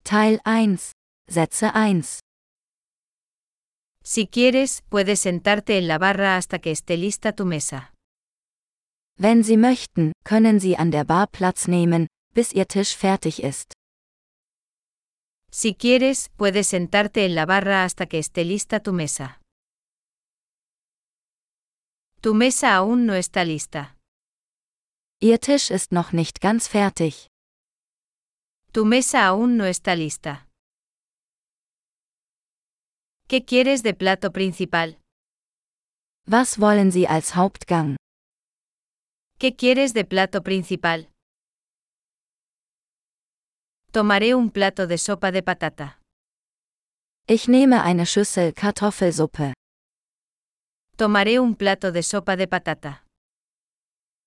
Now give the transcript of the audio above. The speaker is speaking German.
Teil 1. Sätze 1. Si quieres, puedes sentarte en la barra hasta que esté lista tu mesa. Wenn Sie möchten, können Sie an der Bar Platz nehmen, bis Ihr Tisch fertig ist. Si quieres, puedes sentarte en la barra hasta que esté lista tu mesa. Tu mesa aún no está lista. Ihr Tisch ist noch nicht ganz fertig. Tu mesa aún no está lista. ¿Qué quieres de plato principal? Was wollen Sie als Hauptgang? ¿Qué quieres de plato principal? Tomaré un plato de sopa de patata. Ich nehme eine Schüssel Kartoffelsuppe. Tomaré un plato de sopa de patata.